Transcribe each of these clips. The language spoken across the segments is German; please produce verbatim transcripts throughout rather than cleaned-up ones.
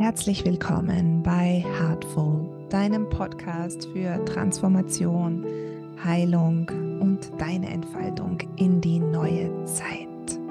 Herzlich willkommen bei Heartful, deinem Podcast für Transformation, Heilung und deine Entfaltung in die neue Zeit.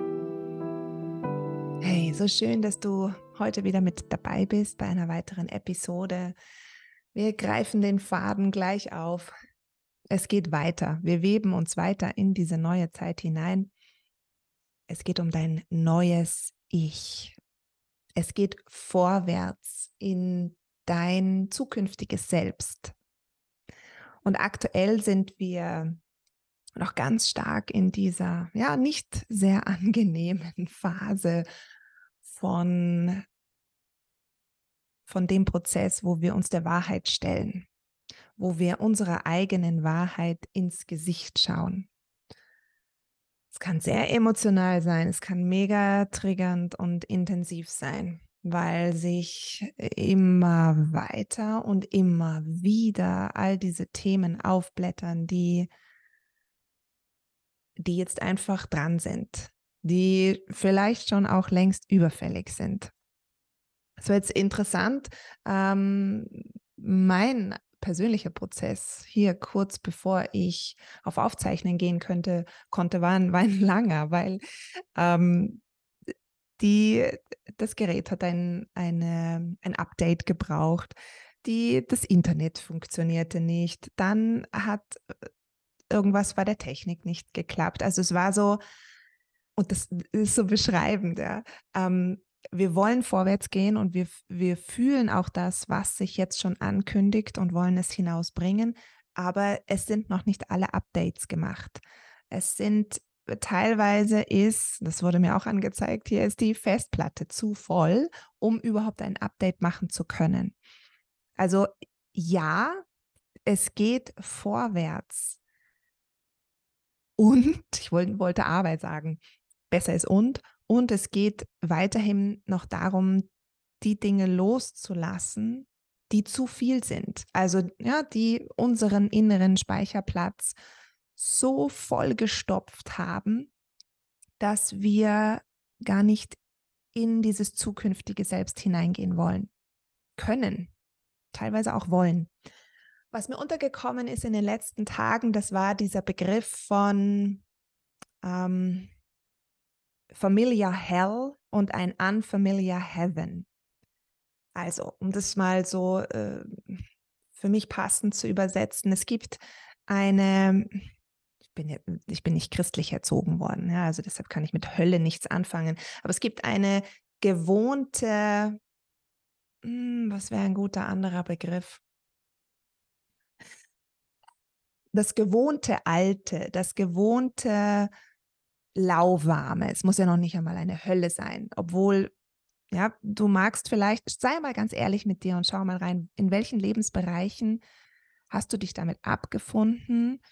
Hey, so schön, dass du heute wieder mit dabei bist bei einer weiteren Episode. Wir greifen den Faden gleich auf. Es geht weiter. Wir weben uns weiter in diese neue Zeit hinein. Es geht um dein neues Ich. Es geht vorwärts in dein zukünftiges Selbst. Und aktuell sind wir noch ganz stark in dieser, ja, nicht sehr angenehmen Phase von, von dem Prozess, wo wir uns der Wahrheit stellen, wo wir unserer eigenen Wahrheit ins Gesicht schauen. Es kann sehr emotional sein, es kann mega triggernd und intensiv sein, weil sich immer weiter und immer wieder all diese Themen aufblättern, die, die jetzt einfach dran sind, die vielleicht schon auch längst überfällig sind. Es wird jetzt interessant, ähm, mein persönlicher Prozess hier kurz bevor ich auf Aufzeichnen gehen könnte, konnte, war ein, war ein langer, weil ähm, die, das Gerät hat ein, eine, ein Update gebraucht, die, das Internet funktionierte nicht, dann hat irgendwas bei der Technik nicht geklappt. Also es war so, und das ist so beschreibend, ja, ähm, wir wollen vorwärts gehen und wir, wir fühlen auch das, was sich jetzt schon ankündigt und wollen es hinausbringen, aber es sind noch nicht alle Updates gemacht. Es sind teilweise ist, das wurde mir auch angezeigt, hier ist die Festplatte zu voll, um überhaupt ein Update machen zu können. Also ja, es geht vorwärts und, ich wollte, wollte Arbeit sagen, besser ist und, und es geht weiterhin noch darum, die Dinge loszulassen, die zu viel sind. Also ja, die unseren inneren Speicherplatz so vollgestopft haben, dass wir gar nicht in dieses zukünftige Selbst hineingehen wollen, können, teilweise auch wollen. Was mir untergekommen ist in den letzten Tagen, das war dieser Begriff von ähm, Familiar Hell und ein Unfamiliar Heaven. Also, um das mal so äh, für mich passend zu übersetzen, es gibt eine, ich bin, ja, ich bin nicht christlich erzogen worden, ja, also deshalb kann ich mit Hölle nichts anfangen, aber es gibt eine gewohnte, hm, was wäre ein guter anderer Begriff? Das gewohnte Alte, das gewohnte Lauwarme. Es muss ja noch nicht einmal eine Hölle sein, obwohl, ja, du magst vielleicht, sei mal ganz ehrlich mit dir und schau mal rein, in welchen Lebensbereichen hast du dich damit abgefunden,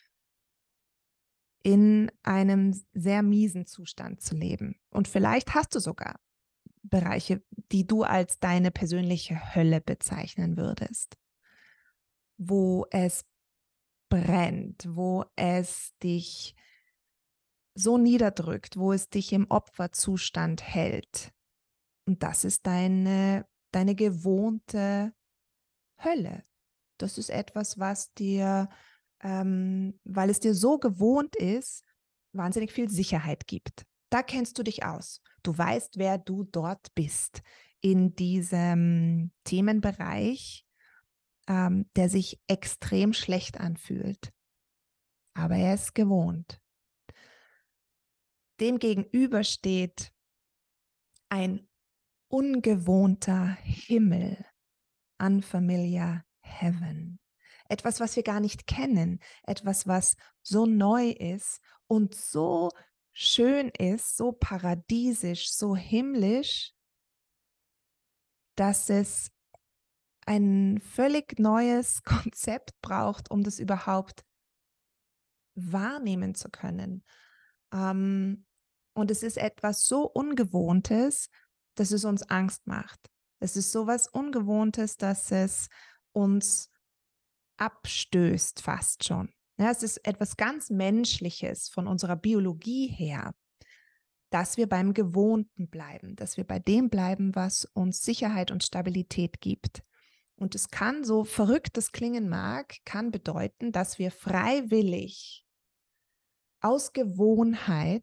in einem sehr miesen Zustand zu leben. Und vielleicht hast du sogar Bereiche, die du als deine persönliche Hölle bezeichnen würdest, wo es brennt, wo es dich so niederdrückt, wo es dich im Opferzustand hält. Und das ist deine, deine gewohnte Hölle. Das ist etwas, was dir, ähm, weil es dir so gewohnt ist, wahnsinnig viel Sicherheit gibt. Da kennst du dich aus. Du weißt, wer du dort bist in diesem Themenbereich, ähm, der sich extrem schlecht anfühlt. Aber er ist gewohnt. Dem gegenüber steht ein ungewohnter Himmel, unfamiliar heaven. Etwas, was wir gar nicht kennen, etwas, was so neu ist und so schön ist, so paradiesisch, so himmlisch, dass es ein völlig neues Konzept braucht, um das überhaupt wahrnehmen zu können. Ähm, und es ist etwas so Ungewohntes, dass es uns Angst macht. Es ist so was Ungewohntes, dass es uns abstößt fast schon. Ja, es ist etwas ganz Menschliches von unserer Biologie her. dass wir beim Gewohnten bleiben, dass wir bei dem bleiben, was uns Sicherheit und Stabilität gibt. Und es kann, so verrückt es klingen mag, kann bedeuten, dass wir freiwillig aus Gewohnheit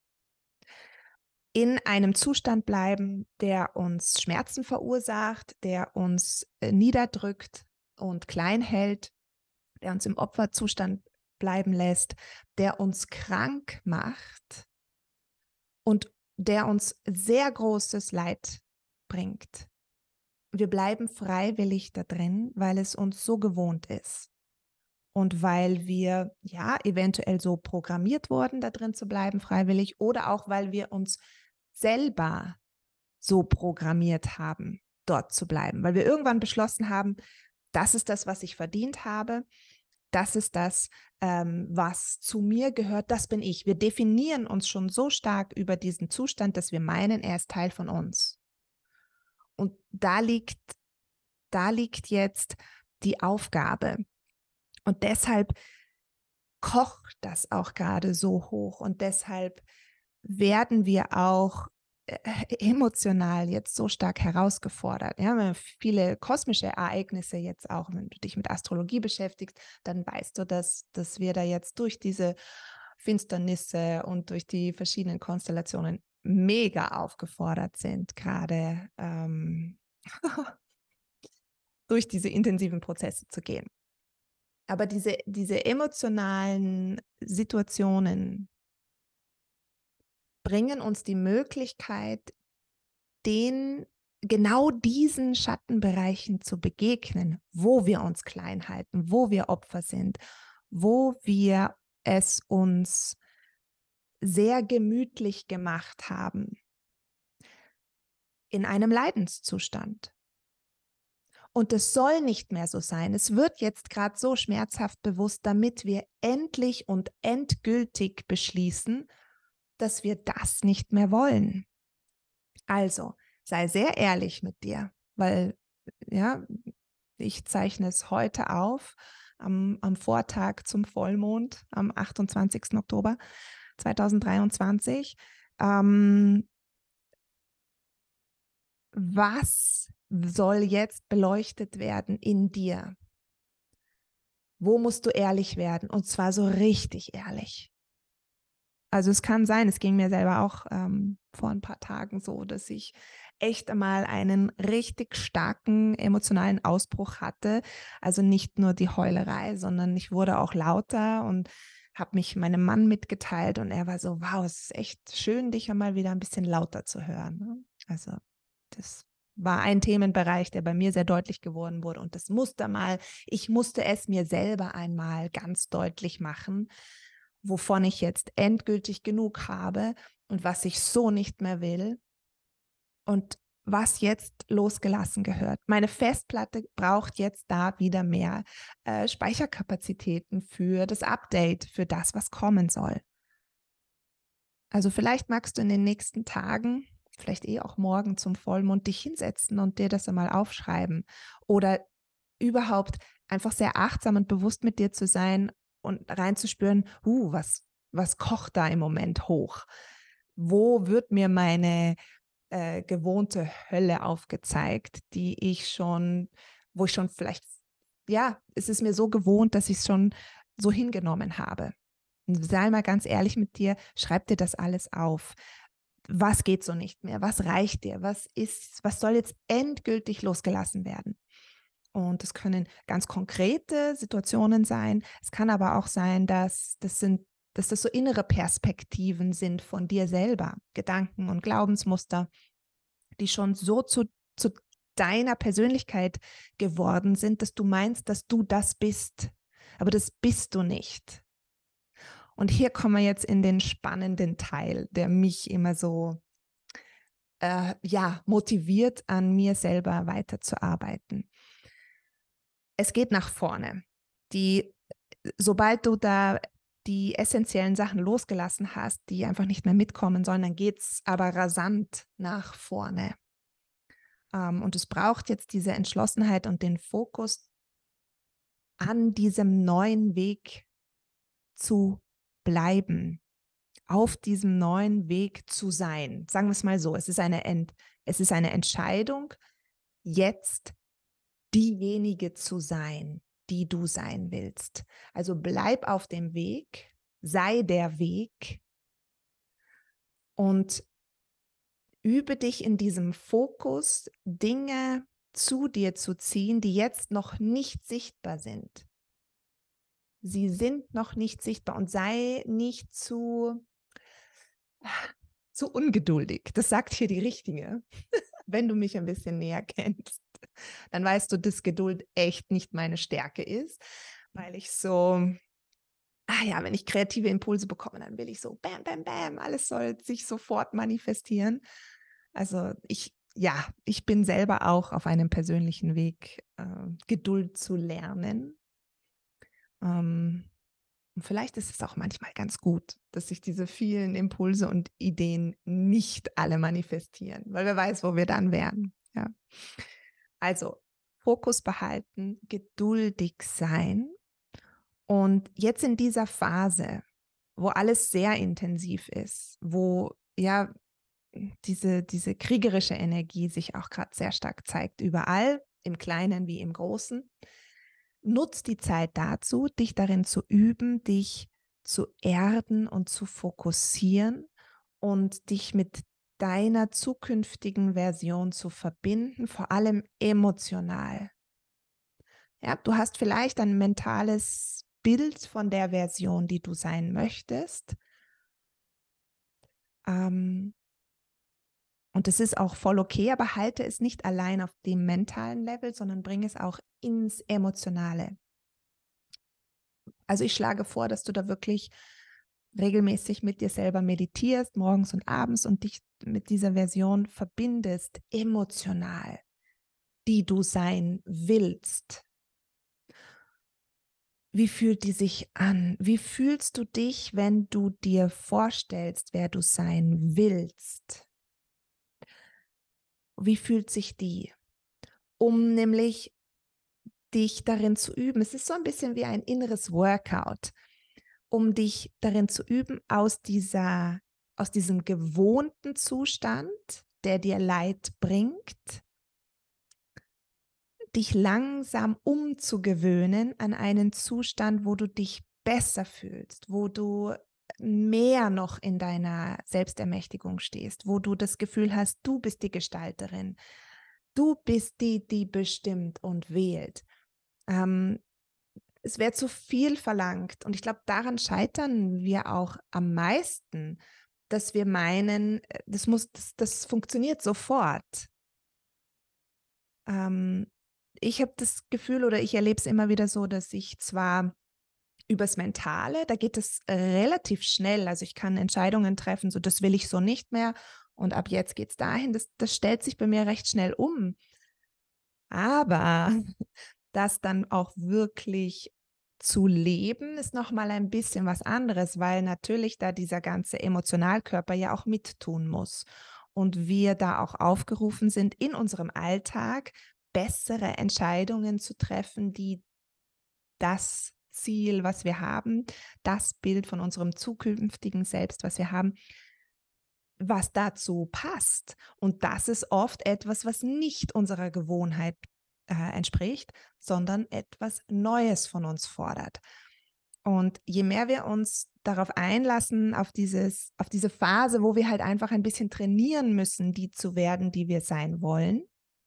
in einem Zustand bleiben, der uns Schmerzen verursacht, der uns äh, niederdrückt und klein hält, der uns im Opferzustand bleiben lässt, der uns krank macht und der uns sehr großes Leid bringt. Wir bleiben freiwillig da drin, weil es uns so gewohnt ist. Und weil wir ja eventuell so programmiert wurden, da drin zu bleiben, freiwillig, oder auch weil wir uns selber so programmiert haben, dort zu bleiben. Weil wir irgendwann beschlossen haben, das ist das, was ich verdient habe, das ist das, ähm, was zu mir gehört, das bin ich. Wir definieren uns schon so stark über diesen Zustand, dass wir meinen, er ist Teil von uns. Und da liegt, da liegt jetzt die Aufgabe. Und deshalb kocht das auch gerade so hoch und deshalb werden wir auch äh, emotional jetzt so stark herausgefordert. Ja, wir haben viele kosmische Ereignisse jetzt auch, wenn du dich mit Astrologie beschäftigst, dann weißt du, dass, dass wir da jetzt durch diese Finsternisse und durch die verschiedenen Konstellationen mega aufgefordert sind, gerade ähm, durch diese intensiven Prozesse zu gehen. Aber diese, diese emotionalen Situationen bringen uns die Möglichkeit, den, genau diesen Schattenbereichen zu begegnen, wo wir uns klein halten, wo wir Opfer sind, wo wir es uns sehr gemütlich gemacht haben, in einem Leidenszustand. Und es soll nicht mehr so sein. Es wird jetzt gerade so schmerzhaft bewusst, damit wir endlich und endgültig beschließen, dass wir das nicht mehr wollen. Also, sei sehr ehrlich mit dir, weil, ja, ich zeichne es heute auf, am, am Vortag zum Vollmond, am achtundzwanzigsten Oktober zweitausenddreiundzwanzig. Ähm, was soll jetzt beleuchtet werden in dir? Wo musst du ehrlich werden? Und zwar so richtig ehrlich. Also es kann sein, es ging mir selber auch ähm, vor ein paar Tagen so, dass ich echt einmal einen richtig starken emotionalen Ausbruch hatte. Also nicht nur die Heulerei, sondern ich wurde auch lauter und habe mich meinem Mann mitgeteilt und er war so, wow, es ist echt schön, dich einmal wieder ein bisschen lauter zu hören. Also das war ein Themenbereich, der bei mir sehr deutlich geworden wurde und das musste mal, ich musste es mir selber einmal ganz deutlich machen, wovon ich jetzt endgültig genug habe und was ich so nicht mehr will und was jetzt losgelassen gehört. Meine Festplatte braucht jetzt da wieder mehr äh, Speicherkapazitäten für das Update, für das, was kommen soll. Also vielleicht magst du in den nächsten Tagen, vielleicht eh auch morgen zum Vollmond, dich hinsetzen und dir das einmal aufschreiben oder überhaupt einfach sehr achtsam und bewusst mit dir zu sein und reinzuspüren, uh, was, was kocht da im Moment hoch? Wo wird mir meine äh, gewohnte Hölle aufgezeigt, die ich schon, wo ich schon vielleicht, ja, es ist mir so gewohnt, dass ich es schon so hingenommen habe. Und sei mal ganz ehrlich mit dir, schreib dir das alles auf. Was geht so nicht mehr? Was reicht dir? Was ist, was soll jetzt endgültig losgelassen werden? Und es können ganz konkrete Situationen sein. Es kann aber auch sein, dass das sind, dass das so innere Perspektiven sind von dir selber, Gedanken und Glaubensmuster, die schon so zu, zu deiner Persönlichkeit geworden sind, dass du meinst, dass du das bist. Aber das bist du nicht. Und hier kommen wir jetzt in den spannenden Teil, der mich immer so äh, ja, motiviert, an mir selber weiterzuarbeiten. Es geht nach vorne. Die, sobald du da die essentiellen Sachen losgelassen hast, die einfach nicht mehr mitkommen sollen, dann geht es aber rasant nach vorne. Ähm, und es braucht jetzt diese Entschlossenheit und den Fokus, an diesem neuen Weg zu bleiben. auf diesem neuen Weg zu sein. Sagen wir es mal so, es ist eine, Ent, es ist eine Entscheidung, jetzt diejenige zu sein, die du sein willst. Also bleib auf dem Weg, sei der Weg und übe dich in diesem Fokus, Dinge zu dir zu ziehen, die jetzt noch nicht sichtbar sind. Sie sind noch nicht sichtbar und sei nicht zu, zu ungeduldig. Das sagt hier die Richtige. Wenn du mich ein bisschen näher kennst, dann weißt du, dass Geduld echt nicht meine Stärke ist, weil ich so, ah ja, wenn ich kreative Impulse bekomme, dann will ich so bam, bam, bam, alles soll sich sofort manifestieren. Also ich, ja, ich bin selber auch auf einem persönlichen Weg, äh, Geduld zu lernen. Ähm, und vielleicht ist es auch manchmal ganz gut, dass sich diese vielen Impulse und Ideen nicht alle manifestieren, weil wer weiß, wo wir dann wären. Ja. Also Fokus behalten, geduldig sein und jetzt in dieser Phase, wo alles sehr intensiv ist, wo ja diese, diese kriegerische Energie sich auch gerade sehr stark zeigt, überall, im Kleinen wie im Großen. Nutz die Zeit dazu, dich darin zu üben, dich zu erden und zu fokussieren und dich mit deiner zukünftigen Version zu verbinden, vor allem emotional. Ja, du hast vielleicht ein mentales Bild von der Version, die du sein möchtest. Ähm, und das ist auch voll okay, aber halte es nicht allein auf dem mentalen Level, sondern bring es auch ins Emotionale. Also ich schlage vor, dass du da wirklich regelmäßig mit dir selber meditierst, morgens und abends und dich mit dieser Version verbindest, emotional, die du sein willst. Wie fühlt die sich an? Wie fühlst du dich, wenn du dir vorstellst, wer du sein willst? Wie fühlt sich die? Um nämlich dich darin zu üben. Es ist so ein bisschen wie ein inneres Workout, um dich darin zu üben, aus dieser, aus diesem gewohnten Zustand, der dir Leid bringt, dich langsam umzugewöhnen an einen Zustand, wo du dich besser fühlst, wo du mehr noch in deiner Selbstermächtigung stehst, wo du das Gefühl hast, du bist die Gestalterin, du bist die, die bestimmt und wählt. Ähm, es wäre zu viel verlangt und ich glaube, daran scheitern wir auch am meisten, dass wir meinen, das muss, das, das funktioniert sofort. Ähm, ich habe das Gefühl oder ich erlebe es immer wieder so, dass ich zwar übers Mentale, da geht es relativ schnell, also ich kann Entscheidungen treffen, so das will ich so nicht mehr und ab jetzt geht es dahin, das, das stellt sich bei mir recht schnell um. Aber das dann auch wirklich zu leben, ist nochmal ein bisschen was anderes, weil natürlich da dieser ganze Emotionalkörper ja auch mittun muss und wir da auch aufgerufen sind, in unserem Alltag bessere Entscheidungen zu treffen, die das Ziel, was wir haben, das Bild von unserem zukünftigen Selbst, was wir haben, was dazu passt. Und das ist oft etwas, was nicht unserer Gewohnheit äh, entspricht, sondern etwas Neues von uns fordert. Und je mehr wir uns darauf einlassen, auf, dieses, auf diese Phase, wo wir halt einfach ein bisschen trainieren müssen, die zu werden, die wir sein wollen,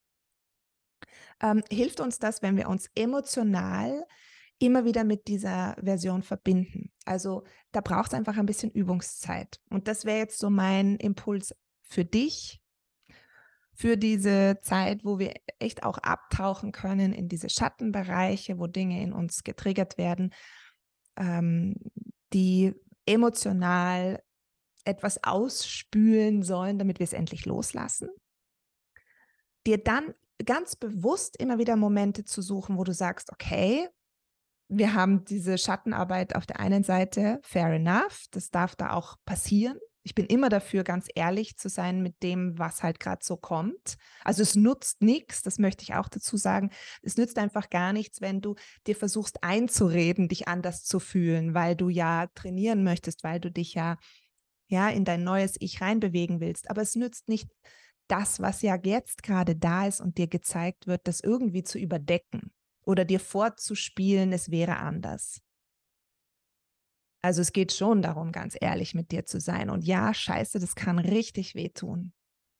ähm, hilft uns das, wenn wir uns emotional immer wieder mit dieser Version verbinden. Also da braucht es einfach ein bisschen Übungszeit. Und das wäre jetzt so mein Impuls für dich, für diese Zeit, wo wir echt auch abtauchen können in diese Schattenbereiche, wo Dinge in uns getriggert werden, ähm, die emotional etwas ausspülen sollen, damit wir es endlich loslassen. Dir dann ganz bewusst immer wieder Momente zu suchen, wo du sagst, okay, wir haben diese Schattenarbeit auf der einen Seite, fair enough, das darf da auch passieren. Ich bin immer dafür, ganz ehrlich zu sein mit dem, was halt gerade so kommt. Also es nutzt nichts, das möchte ich auch dazu sagen. Es nützt einfach gar nichts, wenn du dir versuchst einzureden, dich anders zu fühlen, weil du ja trainieren möchtest, weil du dich ja ja, in dein neues Ich reinbewegen willst. Aber es nützt nicht, das, was ja jetzt gerade da ist und dir gezeigt wird, das irgendwie zu überdecken oder dir vorzuspielen, es wäre anders. Also es geht schon darum, ganz ehrlich mit dir zu sein. Und ja, scheiße, das kann richtig wehtun.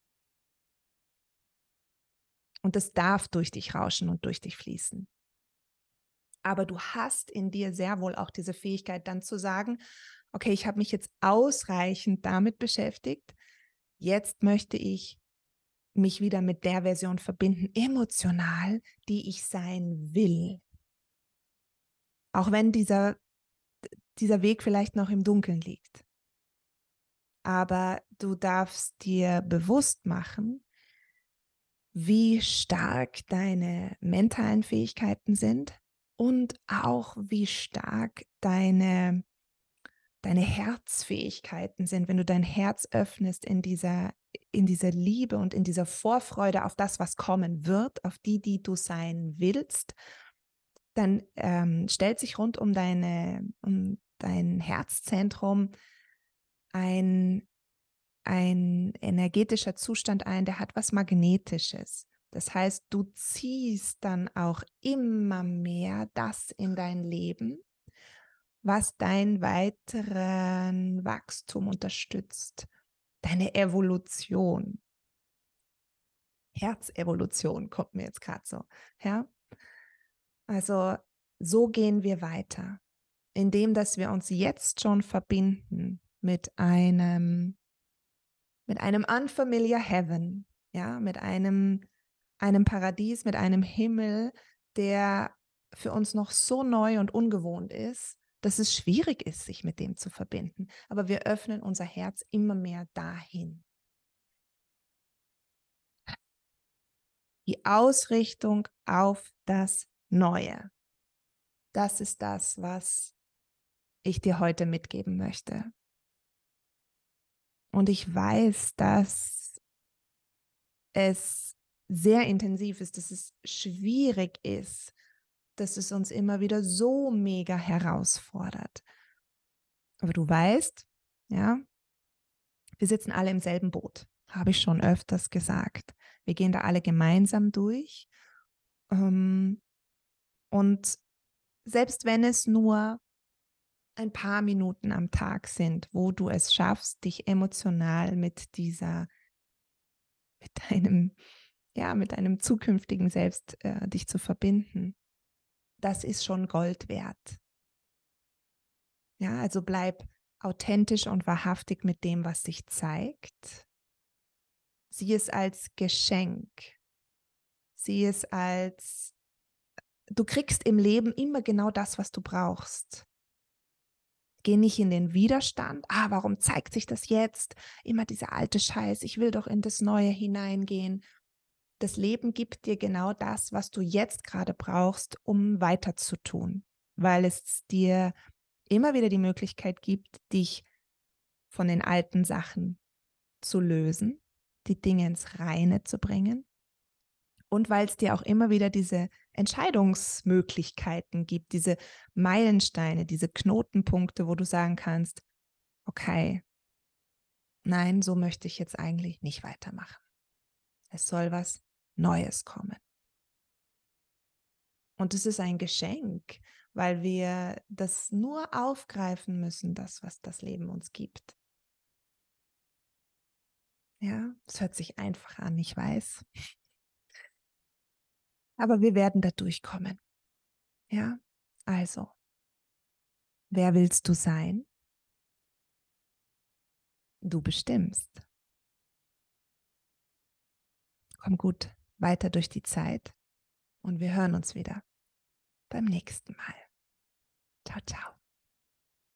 Und das darf durch dich rauschen und durch dich fließen. Aber du hast in dir sehr wohl auch diese Fähigkeit, dann zu sagen, okay, ich habe mich jetzt ausreichend damit beschäftigt. Jetzt möchte ich mich wieder mit der Version verbinden, emotional, die ich sein will. Auch wenn dieser, dieser Weg vielleicht noch im Dunkeln liegt. Aber du darfst dir bewusst machen, wie stark deine mentalen Fähigkeiten sind und auch wie stark deine, deine Herzfähigkeiten sind, wenn du dein Herz öffnest in dieser, in dieser Liebe und in dieser Vorfreude auf das, was kommen wird, auf die, die du sein willst, dann ähm, stellt sich rund um, deine, um dein Herzzentrum ein ein energetischer Zustand ein, der hat was Magnetisches. Das heißt, du ziehst dann auch immer mehr das in dein Leben, was dein weiteren Wachstum unterstützt, deine Evolution. Herzevolution kommt mir jetzt gerade so. Ja? Also so gehen wir weiter, indem dass wir uns jetzt schon verbinden mit einem mit einem unfamiliar heaven, ja, mit einem, einem Paradies, mit einem Himmel, der für uns noch so neu und ungewohnt ist, dass es schwierig ist, sich mit dem zu verbinden. Aber wir öffnen unser Herz immer mehr dahin. Die Ausrichtung auf das Neue. Das ist das, was ich dir heute mitgeben möchte. Und ich weiß, dass es sehr intensiv ist, dass es schwierig ist, dass es uns immer wieder so mega herausfordert. Aber du weißt, ja, wir sitzen alle im selben Boot, habe ich schon öfters gesagt. Wir gehen da alle gemeinsam durch. Und selbst wenn es nur ein paar Minuten am Tag sind, wo du es schaffst, dich emotional mit dieser, mit deinem, ja, mit deinem zukünftigen Selbst äh, dich zu verbinden, das ist schon Gold wert. Ja, also bleib authentisch und wahrhaftig mit dem, was sich zeigt. Sieh es als Geschenk. Sieh es als, du kriegst im Leben immer genau das, was du brauchst. Geh nicht in den Widerstand. Ah, warum zeigt sich das jetzt? Immer dieser alte Scheiß. Ich will doch in das Neue hineingehen. Das Leben gibt dir genau das, was du jetzt gerade brauchst, um weiterzutun, weil es dir immer wieder die Möglichkeit gibt, dich von den alten Sachen zu lösen, die Dinge ins Reine zu bringen und weil es dir auch immer wieder diese Entscheidungsmöglichkeiten gibt, diese Meilensteine, diese Knotenpunkte, wo du sagen kannst, okay, nein, so möchte ich jetzt eigentlich nicht weitermachen. Es soll was Neues kommen. Und es ist ein Geschenk, weil wir das nur aufgreifen müssen, das, was das Leben uns gibt. Ja, es hört sich einfach an, ich weiß. Aber wir werden da durchkommen. Ja, also, wer willst du sein? Du bestimmst. Komm gut weiter durch die Zeit und wir hören uns wieder beim nächsten Mal. Ciao, ciao.